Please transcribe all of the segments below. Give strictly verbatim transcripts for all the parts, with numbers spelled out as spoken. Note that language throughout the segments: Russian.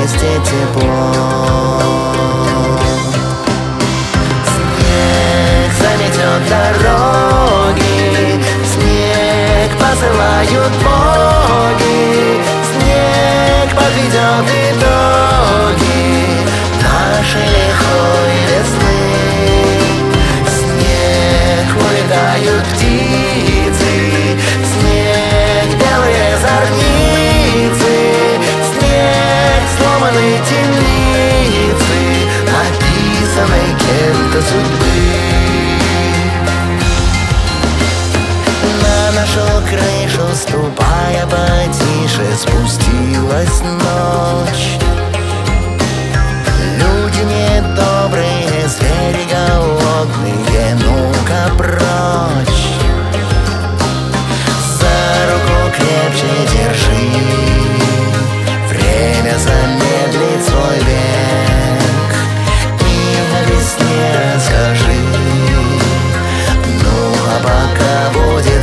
вместе тепло. Снег заметет дороги, снег посылают боги, снег подведет итоги нашей лихой весны. Снег улетают птицы, снег белые зорницы, снег сломанные темницы, написанной кем-то судьбы. На нашу крышу, ступая потише, спустилась ночь. Люди недобрые, звери голодные, ну-ка прочь. За руку крепче держи, время замедлит свой век. И о весне расскажи, ну а пока будет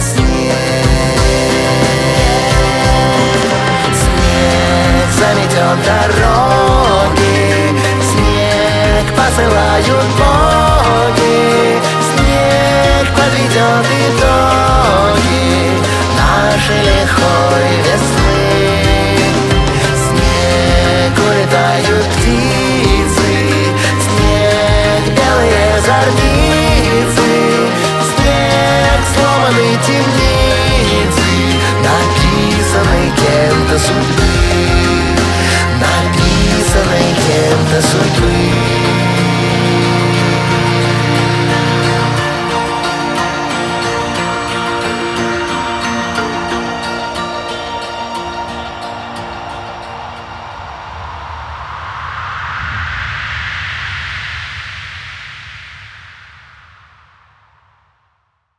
снег. Снег заметет дороги, снег посылают боги, снег подведет итоги нашей лихой весны.